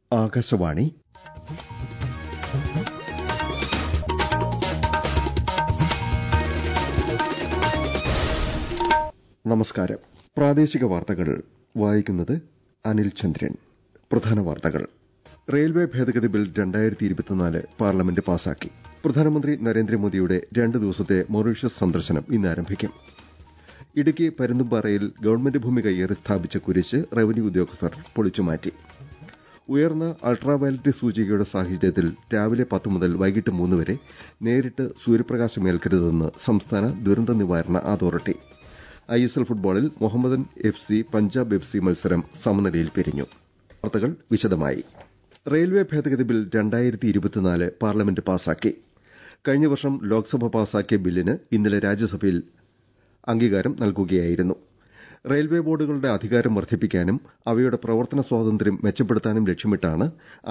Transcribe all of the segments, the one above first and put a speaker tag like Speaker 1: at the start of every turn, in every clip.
Speaker 1: ആകാശവാണി നമസ്കാരം. പ്രാദേശിക വാർത്തകൾ വായിക്കുന്നത് അനിൽ ചന്ദ്രൻ. പ്രധാന വാർത്തകൾ. റെയിൽവേ ഭേദഗതി ബിൽ 2024 പാർലമെന്റ് പാസാക്കി. പ്രധാനമന്ത്രി നരേന്ദ്രമോദിയുടെ 2 ദിവസത്തെ മൊറീഷ്യസ് സന്ദർശനം ഇന്ന് ആരംഭിക്കും. ഇടുക്കി പരുന്തുംപാറയിൽ ഗവൺമെന്റ് ഭൂമി കയ്യേറി സ്ഥാപിച്ച കുരിശ് റവന്യൂ ഉദ്യോഗസ്ഥർ പൊളിച്ചുമാറ്റി. ഉയർന്ന അൾട്രാവയലറ്റ് സൂചികയുടെ സാഹചര്യത്തിൽ രാവിലെ 10 മുതൽ വൈകിട്ട് 3 വരെ നേരിട്ട് സൂര്യപ്രകാശമേൽക്കരുതെന്ന് സംസ്ഥാന ദുരന്ത നിവാരണ അതോറിറ്റി. ISL ഫുട്ബോളിൽ മുഹമ്മദൻ FC പഞ്ചാബ് FC മത്സരം സമനിലയിൽ പിരിഞ്ഞു. വാർത്തകൾ വിശദമായി. റെയിൽവേ ഭേദഗതി ബിൽ 2024 പാർലമെന്റ് പാസാക്കി. കഴിഞ്ഞ വർഷം ലോക്സഭ പാസാക്കിയ ബില്ലിന് ഇന്നലെ രാജ്യസഭയിൽ അംഗീകാരം നൽകുകയായിരുന്നു. റെയിൽവേ ബോർഡുകളുടെ അധികാരം വർദ്ധിപ്പിക്കാനും അവയുടെ പ്രവർത്തന സ്വാതന്ത്ര്യം മെച്ചപ്പെടുത്താനും ലക്ഷ്യമിട്ടാണ്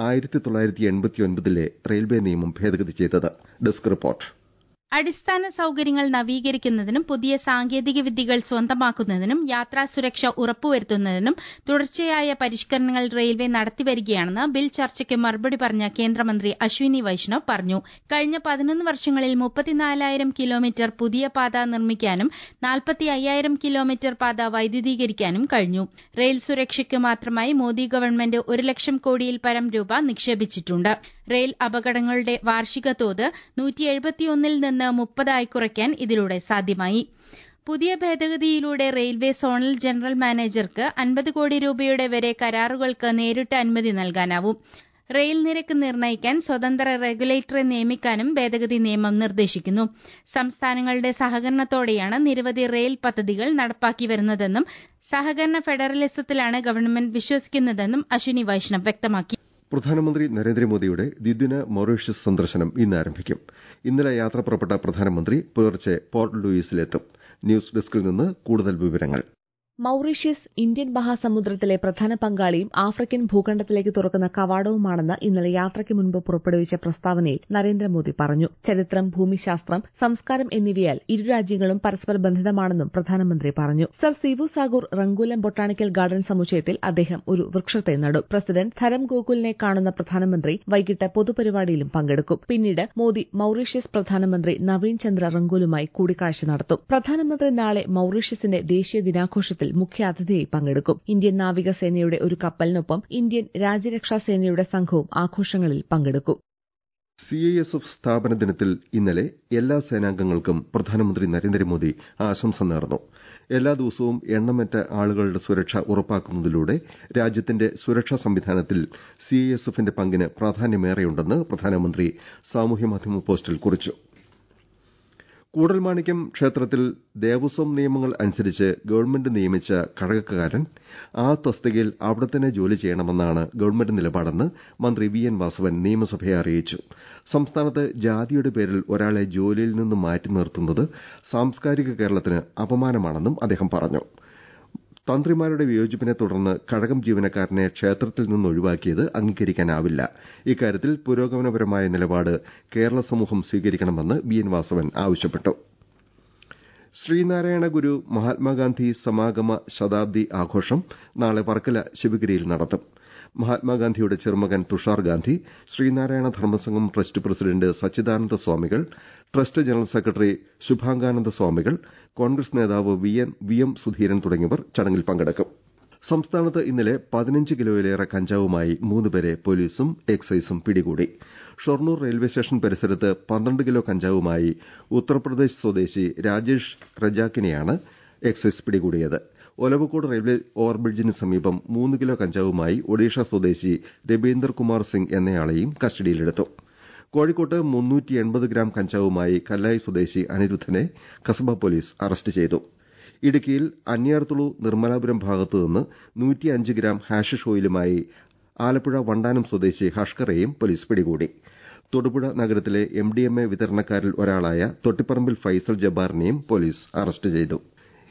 Speaker 1: 1989 റെയിൽവേ നിയമം ഭേദഗതി ചെയ്തത്. Desk report.
Speaker 2: അടിസ്ഥാന സൌകര്യങ്ങൾ നവീകരിക്കുന്നതിനും പുതിയ സാങ്കേതിക വിദ്യകൾ സ്വന്തമാക്കുന്നതിനും യാത്രാ സുരക്ഷ ഉറപ്പുവരുത്തുന്നതിനും തുടർച്ചയായ പരിഷ്കരണങ്ങൾ റെയിൽവേ നടത്തിവരികയാണെന്ന് ബിൽ ചർച്ചയ്ക്ക് മറുപടി പറഞ്ഞ കേന്ദ്രമന്ത്രി അശ്വിനി വൈഷ്ണവ് പറഞ്ഞു. കഴിഞ്ഞ 11 വർഷങ്ങളിൽ 34,000 കിലോമീറ്റർ പുതിയ പാത നിർമ്മിക്കാനും 45,000 കിലോമീറ്റർ പാത വൈദ്യുതീകരിക്കാനും കഴിഞ്ഞു. റെയിൽ സുരക്ഷയ്ക്ക് മാത്രമായി മോദി ഗവൺമെന്റ് 1 ലക്ഷം കോടിയിൽ പരം രൂപ നിക്ഷേപിച്ചിട്ടുണ്ട്. റെയിൽ അപകടങ്ങളുടെ വാർഷിക തോത് 171-ൽ നിന്ന് 30 കുറയ്ക്കാൻ ഇതിലൂടെ സാധ്യമായി. പുതിയ ഭേദഗതിയിലൂടെ റെയിൽവേ സോണൽ ജനറൽ മാനേജർക്ക് 50 കോടി രൂപയുടെ വരെ കരാറുകൾക്ക് നേരിട്ട് അനുമതി നൽകാനാവും. റെയിൽ നിരക്ക് നിർണ്ണയിക്കാൻ സ്വതന്ത്ര റെഗുലേറ്ററെ നിയമിക്കാനും ഭേദഗതി നിയമം നിർദ്ദേശിക്കുന്നു. സംസ്ഥാനങ്ങളുടെ സഹകരണത്തോടെയാണ് നിരവധി റെയിൽ പദ്ധതികൾ നടപ്പാക്കി വരുന്നതെന്നും സഹകരണ ഫെഡറലിസത്തിലാണ് ഗവൺമെന്റ് വിശ്വസിക്കുന്നതെന്നും അശ്വിനി വൈഷ്ണവ് വ്യക്തമാക്കി.
Speaker 1: പ്രധാനമന്ത്രി നരേന്ദ്രമോദിയുടെ ദ്വിദിന മൊറീഷ്യസ് സന്ദർശനം ഇന്ന് ആരംഭിക്കും. ഇന്നലെ യാത്ര പുറപ്പെട്ട പ്രധാനമന്ത്രി പുലർച്ചെ പോർട്ട് ലൂയിസിലെത്തും. ന്യൂസ് ഡെസ്കിൽ നിന്ന് കൂടുതൽ വിവരങ്ങൾ.
Speaker 3: മൌറീഷ്യസ് ഇന്ത്യൻ മഹാസമുദ്രത്തിലെ പ്രധാന പങ്കാളിയും ആഫ്രിക്കൻ ഭൂഖണ്ഡത്തിലേക്ക് തുറക്കുന്ന കവാടവുമാണെന്ന് ഇന്നലെ യാത്രയ്ക്ക് മുൻപ് പുറപ്പെടുവിച്ച പ്രസ്താവനയിൽ നരേന്ദ്രമോദി പറഞ്ഞു. ചരിത്രം, ഭൂമിശാസ്ത്രം, സംസ്കാരം എന്നിവയാൽ ഇരു രാജ്യങ്ങളും പരസ്പര ബന്ധിതമാണെന്നും പ്രധാനമന്ത്രി പറഞ്ഞു. Sir Seewoosagur Ramgoolam botanical garden സമുച്ചയത്തിൽ അദ്ദേഹം ഒരു വൃക്ഷത്തെ നടും. പ്രസിഡന്റ് ധരം ഗോകുലിനെ കാണുന്ന പ്രധാനമന്ത്രി വൈകിട്ട് പൊതുപരിപാടിയിലും പങ്കെടുക്കും. പിന്നീട് മോദി മൌറീഷ്യസ് പ്രധാനമന്ത്രി നവീൻ ചന്ദ്ര റംഗൂലുമായി കൂടിക്കാഴ്ച നടത്തും. പ്രധാനമന്ത്രി നാളെ മൌറീഷ്യസിന്റെ ദേശീയ ദിനാഘോഷത്തിൽ മുഖ്യാതിഥിയായി പങ്കെടുക്കും. ഇന്ത്യൻ നാവികസേനയുടെ ഒരു കപ്പലിനൊപ്പം ഇന്ത്യൻ രാജ്യരക്ഷാസേനയുടെ സംഘവും ആഘോഷങ്ങളിൽ പങ്കെടുക്കും.
Speaker 1: CISF സ്ഥാപന ദിനത്തിൽ ഇന്നലെ എല്ലാ സേനാംഗങ്ങൾക്കും പ്രധാനമന്ത്രി നരേന്ദ്രമോദി ആശംസ നേർന്നു. എല്ലാ ദിവസവും എണ്ണമറ്റ ആളുകളുടെ സുരക്ഷ ഉറപ്പാക്കുന്നതിലൂടെ രാജ്യത്തിന്റെ സുരക്ഷാ സംവിധാനത്തിൽ CISFന്റെ പങ്കിന് പ്രാധാന്യമേറെയുണ്ടെന്ന് പ്രധാനമന്ത്രി സാമൂഹ്യമാധ്യമ പോസ്റ്റിൽ കുറിച്ചു. കൂടൽമാണിക്യം ക്ഷേത്രത്തിൽ ദേവസ്വം നിയമങ്ങൾ അനുസരിച്ച് ഗവൺമെന്റ് നിയമിച്ച കഴകക്കാരൻ ആ തസ്തികയിൽ അവിടെ തന്നെ ജോലി ചെയ്യണമെന്നാണ് ഗവൺമെന്റ് നിലപാടെന്ന് മന്ത്രി VN വാസവൻ നിയമസഭയെ അറിയിച്ചു. സംസ്ഥാനത്ത് ജാതിയുടെ പേരിൽ ഒരാളെ ജോലിയിൽ നിന്ന് മാറ്റി നിർത്തുന്നത് സാംസ്കാരിക കേരളത്തിന് അപമാനമാണെന്നും അദ്ദേഹം പറഞ്ഞു. തന്ത്രിമാരുടെ വിയോജിപ്പിനെ തുടർന്ന് കഴകം ജീവനക്കാരനെ ക്ഷേത്രത്തിൽ നിന്ന് ഒഴിവാക്കിയത് അംഗീകരിക്കാനാവില്ല. ഇക്കാര്യത്തിൽ പുരോഗമനപരമായ നിലപാട് കേരള സമൂഹം സ്വീകരിക്കണമെന്ന് VN വാസവൻ ആവശ്യപ്പെട്ടു. ശ്രീനാരായണ ഗുരു മഹാത്മാഗാന്ധി സമാഗമ ശതാബ്ദി ആഘോഷം നാളെ വർക്കല ശിവഗിരിയിൽ നടത്തും. മഹാത്മാഗാന്ധിയുടെ ചെറുമകൻ തുഷാർ ഗാന്ധി, ശ്രീനാരായണ ധർമ്മസംഘം ട്രസ്റ്റ് പ്രസിഡന്റ് സച്ചിദാനന്ദ സ്വാമികൾ, ട്രസ്റ്റ് ജനറൽ സെക്രട്ടറി ശുഭാംഗാനന്ദ സ്വാമികൾ, കോൺഗ്രസ് നേതാവ് VM സുധീരൻ തുടങ്ങിയവർ ചടങ്ങിൽ പങ്കെടുക്കും. സംസ്ഥാനത്ത് ഇന്നലെ 15 കിലോയിലേറെ കഞ്ചാവുമായി 3 പേരെ പോലീസും എക്സൈസും പിടികൂടി. ഷൊർണൂർ റെയിൽവേ സ്റ്റേഷൻ പരിസരത്ത് 12 കിലോ കഞ്ചാവുമായി ഉത്തർപ്രദേശ് സ്വദേശി രാജേഷ് റജാക്കിനെയാണ് എക്സൈസ് പിടികൂടിയത്. ഒലവക്കോട് റെയിൽവേ ഓവർബ്രിഡ്ജിന് സമീപം 3 കിലോ കഞ്ചാവുമായി ഒഡീഷ സ്വദേശി രബീന്ദർ കുമാർ സിംഗ് എന്നയാളെയും കസ്റ്റഡിയിലെടുത്തു. കോഴിക്കോട്ട് 380 ഗ്രാം കഞ്ചാവുമായി കല്ലായി സ്വദേശി അനിരുദ്ധനെ കസബ പോലീസ് അറസ്റ്റ് ചെയ്തു. ഇടുക്കിയിൽ അന്യാർത്തുളു നിർമ്മലാപുരം ഭാഗത്തുനിന്ന് 105 ഗ്രാം ഹാഷിഷ് ഓയിലുമായി ആലപ്പുഴ വണ്ടാനം സ്വദേശി ഹഷ്കറെയും പോലീസ് പിടികൂടി. തൊടുപുഴ നഗരത്തിലെ MDMA വിതരണക്കാരിൽ ഒരാളായ തൊട്ടിപ്പറമ്പിൽ ഫൈസൽ ജബ്ബാറിനെയും പോലീസ് അറസ്റ്റ് ചെയ്തു.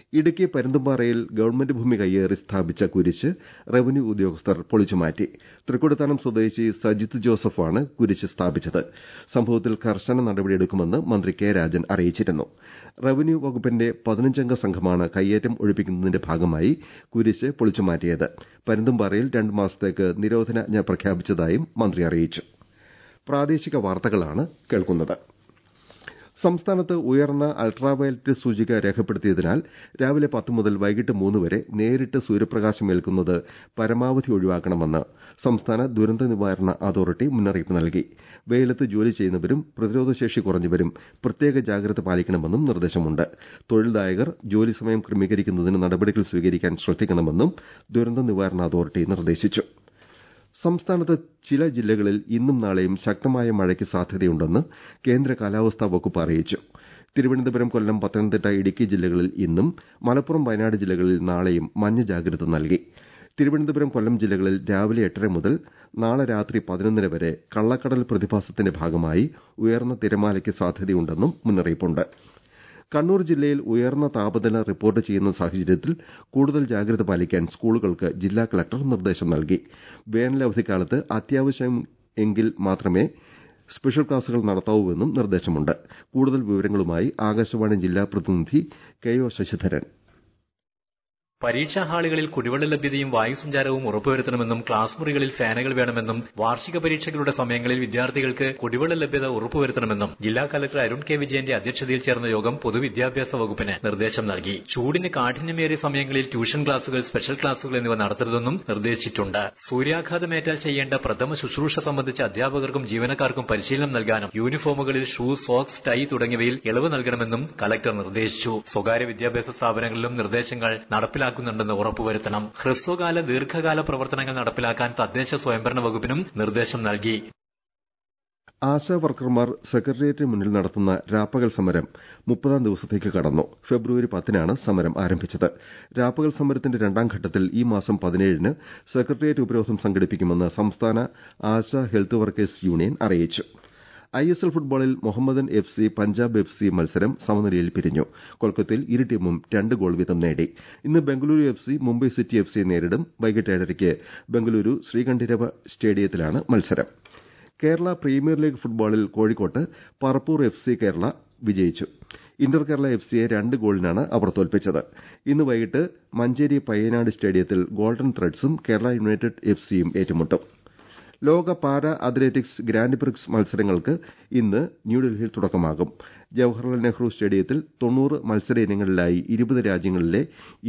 Speaker 1: ഇടുക്കി പരുന്തുംപാറയിൽ ഗവൺമെന്റ് ഭൂമി കയ്യേറി സ്ഥാപിച്ച കുരിശ് റവന്യൂ ഉദ്യോഗസ്ഥർ പൊളിച്ചുമാറ്റി. തൃക്കൊടിത്താനം സ്വദേശി സജിത്ത് ജോസഫാണ് കുരിശ് സ്ഥാപിച്ചത്. സംഭവത്തിൽ കർശന നടപടിയെടുക്കുമെന്ന് മന്ത്രി കെ രാജൻ അറിയിച്ചിരുന്നു. റവന്യൂ വകുപ്പിന്റെ 15-അംഗ സംഘമാണ് കയ്യേറ്റം ഒഴിപ്പിക്കുന്നതിന്റെ ഭാഗമായി കുരിശ് പൊളിച്ചുമാറ്റിയത്. പരുന്തുംപാറയിൽ 2 മാസത്തേക്ക് നിരോധനാജ്ഞ പ്രഖ്യാപിച്ചതായും മന്ത്രി അറിയിച്ചു. പ്രാദേശിക വാർത്തകളാണ് കേൾക്കുന്നത്. സംസ്ഥാനത്ത് ഉയർന്ന അൾട്രാവയലറ്റ് സൂചിക രേഖപ്പെടുത്തിയതിനാൽ രാവിലെ 10 മുതൽ വൈകിട്ട് 3 വരെ നേരിട്ട് സൂര്യപ്രകാശം ഏൽക്കുന്നത് പരമാവധി ഒഴിവാക്കണമെന്ന് സംസ്ഥാന ദുരന്ത നിവാരണ അതോറിറ്റി മുന്നറിയിപ്പ് നൽകി. വെയിലത്ത് ജോലി ചെയ്യുന്നവരും പ്രതിരോധശേഷി കുറഞ്ഞവരും പ്രത്യേക ജാഗ്രത പാലിക്കണമെന്നും നിർദ്ദേശമുണ്ട്. തൊഴിൽദായകർ ജോലി സമയം ക്രമീകരിക്കുന്നതിന് നടപടികൾ സ്വീകരിക്കാൻ ശ്രദ്ധിക്കണമെന്നും ദുരന്ത നിവാരണ അതോറിറ്റി നിർദ്ദേശിച്ചു. സംസ്ഥാനത്ത് ചില ജില്ലകളിൽ ഇന്നും നാളെയും ശക്തമായ മഴയ്ക്ക് സാധ്യതയുണ്ടെന്ന് കേന്ദ്ര കാലാവസ്ഥാ വകുപ്പ് അറിയിച്ചു. തിരുവനന്തപുരം, കൊല്ലം, പത്തനംതിട്ട, ഇടുക്കി ജില്ലകളിൽ ഇന്നും, മലപ്പുറം, വയനാട് ജില്ലകളിൽ നാളെയും മഞ്ഞ ജാഗ്രത നൽകി. തിരുവനന്തപുരം, കൊല്ലം ജില്ലകളിൽ രാവിലെ 8:30 മുതൽ നാളെ രാത്രി 11:00 വരെ കള്ളക്കടൽ പ്രതിഭാസത്തിന്റെ ഭാഗമായി ഉയർന്ന തിരമാലയ്ക്ക് സാധ്യതയുണ്ടെന്നും മുന്നറിയിപ്പുണ്ട്. കണ്ണൂർ ജില്ലയിൽ ഉയർന്ന താപനില റിപ്പോർട്ട് ചെയ്യുന്ന സാഹചര്യത്തിൽ കൂടുതൽ ജാഗ്രത പാലിക്കാൻ സ്കൂളുകൾക്ക് ജില്ലാ കളക്ടർ നിർദ്ദേശം നൽകി. വേനലവധിക്കാലത്ത് അത്യാവശ്യമെങ്കിൽ മാത്രമേ സ്പെഷ്യൽ ക്ലാസുകൾ നടത്താവൂവെന്നും നിർദ്ദേശമുണ്ട്. കൂടുതൽ വിവരങ്ങളുമായി ആകാശവാണി ജില്ലാ പ്രതിനിധി കെ.ഒ. ശശിധരൻ.
Speaker 4: പരീക്ഷാ ഹാളുകളിൽ കുടിവെള്ള ലഭ്യതയും വായുസഞ്ചാരവും ഉറപ്പുവരുത്തണമെന്നും ക്ലാസ് മുറികളിൽ ഫാനുകൾ വേണമെന്നും വാർഷിക പരീക്ഷകളുടെ സമയങ്ങളിൽ വിദ്യാർത്ഥികൾക്ക് കുടിവെള്ള ലഭ്യത ഉറപ്പുവരുത്തണമെന്നും ജില്ലാ കലക്ടർ അരുൺ കെ വിജയന്റെ അധ്യക്ഷതയിൽ ചേർന്ന യോഗം പൊതുവിദ്യാഭ്യാസ വകുപ്പിന് നിർദ്ദേശം നൽകി. ചൂടിന് കാഠിന്യമേറിയ സമയങ്ങളിൽ ട്യൂഷൻ ക്ലാസുകൾ, സ്പെഷ്യൽ ക്ലാസുകൾ എന്നിവ നടത്തരുതെന്നും നിർദ്ദേശിച്ചിട്ടുണ്ട്. സൂര്യാഘാതമേറ്റാൽ ചെയ്യേണ്ട പ്രഥമ ശുശ്രൂഷ സംബന്ധിച്ച് അധ്യാപകർക്കും ജീവനക്കാർക്കും പരിശീലനം നൽകാനും യൂണിഫോമുകളിൽ ഷൂ, സോക്സ്, ടൈ തുടങ്ങിയവയിൽ ഇളവ് നൽകണമെന്നും കലക്ടർ നിർദ്ദേശിച്ചു. സ്വകാര്യ വിദ്യാഭ്യാസ സ്ഥാപനങ്ങളിലും നിർദ്ദേശങ്ങൾ നടപ്പിലാക്കുന്നുണ്ടെന്ന് ഉറപ്പുവരുത്തണം. ഹ്രസ്വകാല, ദീർഘകാല പ്രവർത്തനങ്ങൾ നടപ്പിലാക്കാൻ തദ്ദേശ സ്വയംഭരണ വകുപ്പിനും നിർദ്ദേശം നൽകി.
Speaker 1: ആശാ വർക്കർമാർ സെക്രട്ടേറിയറ്റിന് മുന്നിൽ നടത്തുന്ന രാപ്പകൽ സമരം 30-ാം ദിവസത്തേക്ക് കടന്നു. ഫെബ്രുവരി 10-നാണ് സമരം ആരംഭിച്ചത്. രാപ്പകൽ സമരത്തിന്റെ 2ാം ഘട്ടത്തിൽ ഈ മാസം 17-ന് സെക്രട്ടേറിയറ്റ് ഉപരോധം സംഘടിപ്പിക്കുമെന്ന് സംസ്ഥാന ആശാ ഹെൽത്ത് വർക്കേഴ്സ് യൂണിയൻ അറിയിച്ചു. ISL ഫുട്ബോളിൽ മുഹമ്മദൻ FC പഞ്ചാബ് FC മത്സരം സമനിലയിൽ പിരിഞ്ഞു. കൊൽക്കത്തയിൽ ഇരു ടീമും 2 ഗോൾ വീതം നേടി. ഇന്ന് Bengaluru FC Mumbai city FC നേരിടും. വൈകിട്ട് 7:30-ക്ക് ബംഗളൂരു ശ്രീകണ്ഠരവ സ്റ്റേഡിയത്തിലാണ് മത്സരം. കേരള പ്രീമിയർ ലീഗ് ഫുട്ബോളിൽ കോഴിക്കോട്ട് പറപ്പൂർ FC കേരള വിജയിച്ചു. ഇന്റർ കേരള FCയെ 2 ഗോളിനാണ് അവർ തോൽപ്പിച്ചത്. ഇന്ന് വൈകിട്ട് മഞ്ചേരി പയ്യനാട് സ്റ്റേഡിയത്തിൽ ഗോൾഡൻ ത്രെഡ്സും കേരള യുണൈറ്റഡ് FCയും ഏറ്റുമുട്ടും. ലോക പാരാ അത്ലറ്റിക്സ് ഗ്രാൻഡ് പ്രിക്സ് മത്സരങ്ങൾക്ക് ഇന്ന് ന്യൂഡൽഹിയിൽ തുടക്കമാകും. ജവഹർലാൽ നെഹ്റു സ്റ്റേഡിയത്തിൽ 90 മത്സര ഇനങ്ങളിലായി 20 രാജ്യങ്ങളിലെ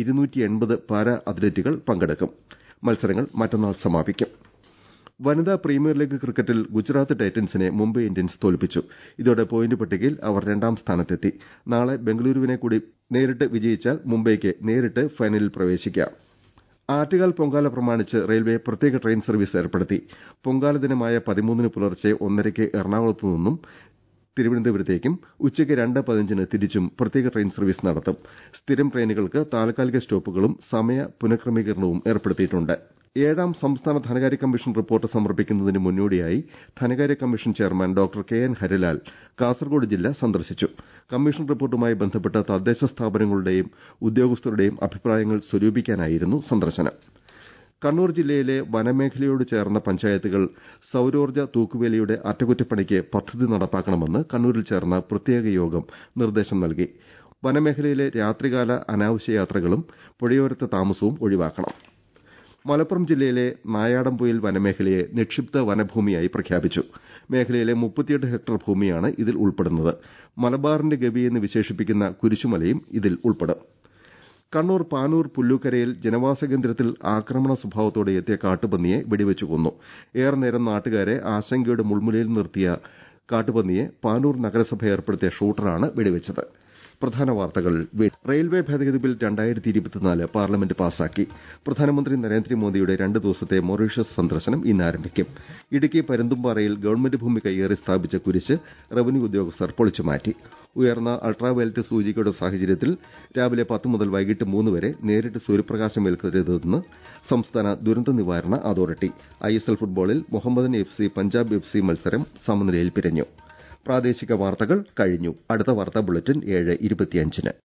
Speaker 1: 280 പാരാ അത്ലറ്റുകൾ പങ്കെടുക്കും. മത്സരങ്ങൾ മറ്റന്നാൾ സമാപിക്കും. വനിതാ പ്രീമിയർ ലീഗ് ക്രിക്കറ്റിൽ ഗുജറാത്ത് ടൈറ്റൻസിനെ മുംബൈ ഇന്ത്യൻസ് തോൽപ്പിച്ചു. ഇതോടെ പോയിന്റ് പട്ടികയിൽ അവർ 2ാം സ്ഥാനത്തെത്തി. നാളെ ബംഗളൂരുവിനെ കൂടി നേരിട്ട് വിജയിച്ചാൽ മുംബൈക്ക് നേരിട്ട് ഫൈനലിൽ പ്രവേശിക്കാം. ആറ്റുകാൽ പൊങ്കാല പ്രമാണിച്ച് റെയിൽവേ പ്രത്യേക ട്രെയിൻ സർവീസ് ഏർപ്പെടുത്തി. പൊങ്കാല ദിനമായ 13-ന് പുലർച്ചെ 1:30-ക്ക് എറണാകുളത്തു നിന്നും തിരുവനന്തപുരത്തേക്കും ഉച്ചയ്ക്ക് 2:15-ന് തിരിച്ചും പ്രത്യേക ട്രെയിൻ സർവീസ് നടത്തും. സ്ഥിരം ട്രെയിനുകൾക്ക് താൽക്കാലിക സ്റ്റോപ്പുകളും സമയ പുനഃക്രമീകരണവും ഏർപ്പെടുത്തിയിട്ടുണ്ട്. 7ാം സംസ്ഥാന ധനകാര്യ കമ്മീഷൻ റിപ്പോർട്ട് സമർപ്പിക്കുന്നതിന് മുന്നോടിയായി ധനകാര്യ commission chairman doctor K N. Harilal Kasaragod ജില്ല സന്ദർശിച്ചു. കമ്മീഷൻ റിപ്പോർട്ടുമായി ബന്ധപ്പെട്ട് തദ്ദേശ സ്ഥാപനങ്ങളുടെയും ഉദ്യോഗസ്ഥരുടെയും അഭിപ്രായങ്ങൾ സ്വരൂപിക്കാനായിരുന്നു സന്ദർശനം. കണ്ണൂർ ജില്ലയിലെ വനമേഖലയോട് ചേർന്ന പഞ്ചായത്തുകൾ സൌരോർജ്ജ തൂക്കുവേലിയുടെ അറ്റകുറ്റപ്പണിക്ക് പദ്ധതി നടപ്പാക്കണമെന്ന് കണ്ണൂരിൽ ചേർന്ന പ്രത്യേക യോഗം നിർദ്ദേശം നൽകി. വനമേഖലയിലെ രാത്രികാല അനാവശ്യ യാത്രകളും പുഴയോരത്തെ താമസവും ഒഴിവാക്കണം. മലപ്പുറം ജില്ലയിലെ നായാടംപൊയിൽ വനമേഖലയെ നിക്ഷിപ്ത വനഭൂമിയായി പ്രഖ്യാപിച്ചു. മേഖലയിലെ 38 ഹെക്ടർ ഭൂമിയാണ് ഇതിൽ ഉൾപ്പെടുന്നത്. മലബാറിന്റെ ഗവി എന്ന് വിശേഷിപ്പിക്കുന്ന കുരിശുമലയും ഇതിൽ ഉൾപ്പെടും. കണ്ണൂർ പാനൂർ പുല്ലൂക്കരയിൽ ജനവാസ കേന്ദ്രത്തിൽ ആക്രമണ സ്വഭാവത്തോടെ എത്തിയ കാട്ടുപന്നിയെ വെടിവെച്ചു കൊന്നു. ഏറെ നേരം നാട്ടുകാരെ ആശങ്കയുടെ മുൾമുനയിൽ നിർത്തിയ കാട്ടുപന്നിയെ പാനൂർ നഗരസഭ ഏർപ്പെടുത്തിയ ഷൂട്ടറാണ് വെടിവെച്ചത്. പ്രധാന വാർത്തകൾ വീണ്ടും. റെയിൽവേ ഭേദഗതി ബിൽ 2024 പാർലമെന്റ് പാസാക്കി. പ്രധാനമന്ത്രി നരേന്ദ്രമോദിയുടെ 2 ദിവസത്തെ മൊറീഷ്യസ് സന്ദർശനം ഇന്ന് ആരംഭിക്കും. ഇടുക്കി പരുന്തുംപാറയിൽ ഗവൺമെന്റ് ഭൂമി കയ്യേറി സ്ഥാപിച്ച കുരിശ് റവന്യൂ ഉദ്യോഗസ്ഥർ പൊളിച്ചുമാറ്റി. ഉയർന്ന അൾട്രാവയലറ്റ് സൂചികയുടെ സാഹചര്യത്തിൽ രാവിലെ 10 മുതൽ വൈകിട്ട് 3 വരെ നേരിട്ട് സൂര്യപ്രകാശം ഏൽക്കരുതെന്ന് സംസ്ഥാന ദുരന്ത നിവാരണ അതോറിറ്റി. ISL ഫുട്ബോളിൽ മുഹമ്മദൻ FC പഞ്ചാബ് FC മത്സരം സമനിലയിൽ പിരിഞ്ഞു. പ്രാദേശിക വാർത്തകൾ കഴിഞ്ഞു. അടുത്ത വാർത്താ ബുള്ളറ്റിൻ 7:25-ന്.